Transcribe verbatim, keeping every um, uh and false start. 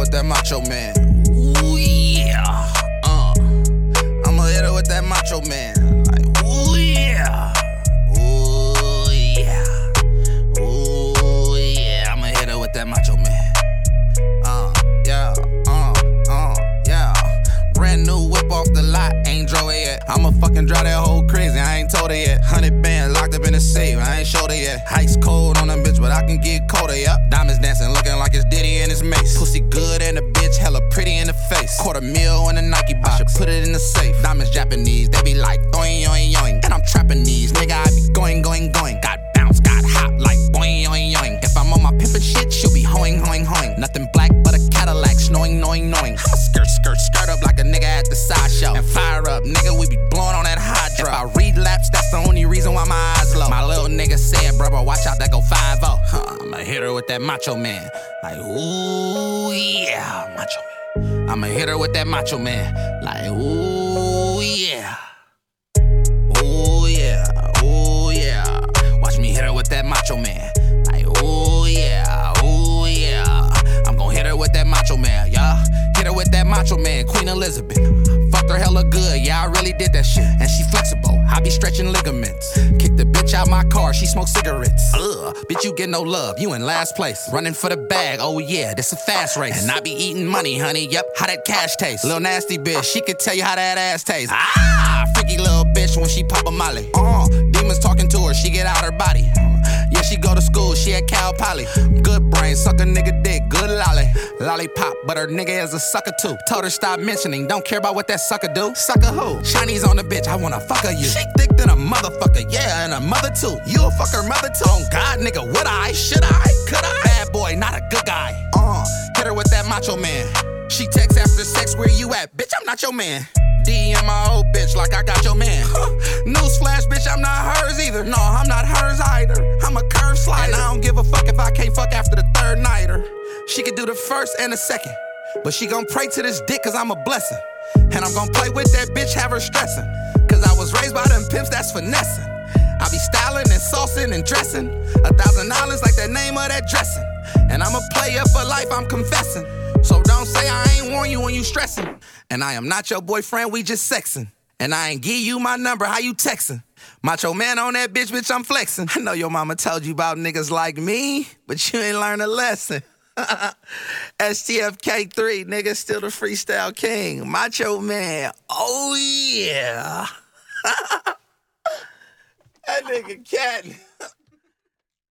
what's that macho man? Ooh, yeah. Uh, I'ma hit her with that macho man. Like, ooh, yeah. Ooh, yeah. Ooh, yeah. I'ma hit her with that macho man. Uh, yeah. Uh, uh, yeah. Brand new whip off the lot, ain't drove it yet. I'ma fucking drive that whole crazy, I ain't told her yet. Hundred band locked up in the safe, I ain't showed her yet. Ice cold on them bitch, but I can get colder, yup. Diamonds dancing, looking like it's Diddy and his mace. Pussy good and the bitch hella pretty in the face. Quarter mil in a Nike box, I should put it in the safe. Diamonds Japanese, they be like doing yoing yoing. And I'm trapping these, nigga, I be going, going, going. Got bounce, got hop like boing yoing yoing. If I'm on my pimpin' shit, she'll be hoing, hoing, hoing. Nothing black but a Cadillac, snowing, knowing, knowing. I'ma skirt, skirt, skirt up like a nigga at the sideshow. And fire up, nigga, we be blowing on that hydro. If I relapse, that's the only reason why my eyes low. My little nigga said, bro, bro, watch out, that go five oh. Huh, I'ma hit her with that macho man. Like, ooh, yeah, macho man. I'ma hit her with that macho man. Like, ooh, yeah. Ooh, yeah, ooh, yeah. Watch me hit her with that macho man. Like, ooh, yeah, ooh, yeah. I'm gon' hit her with that macho man, yeah. Hit her with that macho man, Queen Elizabeth. Fucked her hella good, yeah, I really did that shit. And she flexible, I be stretching ligaments. Kick the bitch out my car, she smoke cigarettes. Ugh, bitch, you get no love, you in last place. Running for the bag, oh yeah, this a fast race. And I be eating money, honey, yep, how that cash taste. Little nasty bitch, she could tell you how that ass tastes. Ah, freaky little bitch when she pop a molly. Uh, demons talking to her, she get out her body. Yeah, she go to school, she at Cal Poly. Good brain, suck a nigga dick, good lolly. Lollipop, but her nigga is a sucker too. Told her stop mentioning, don't care about what that sucker do. Sucker who? Chinese on the bitch, I wanna fuck her you. She thick than a motherfucker, yeah, and a mother too. You a fuck her mother too? On God, nigga, would I? Should I? Could I? Bad boy, not a good guy. Uh, hit her with that macho man. She texts after sex, where you at? Bitch, I'm not your man. D M my old bitch like I got your man. Newsflash, bitch, I'm not hers either. No, I'm not hers either. I'm a curve slider. And I don't give a fuck if I can't fuck after the third nighter. She could do the first and the second, but she gon' pray to this dick cause I'm a blessing. And I'm gon' play with that bitch, have her stressing. Cause I was raised by them pimps that's finessing. I be styling and saucing and dressing. A thousand dollars like the name of that dressing. And I'm a player for life, I'm confessing. So don't say I ain't warn you when you stressing. And I am not your boyfriend, we just sexing. And I ain't give you my number, how you texting? Macho man on that bitch, bitch, I'm flexing. I know your mama told you about niggas like me, but you ain't learned a lesson. S T F K three, nigga, still the freestyle king. Macho man, oh yeah. That nigga cat.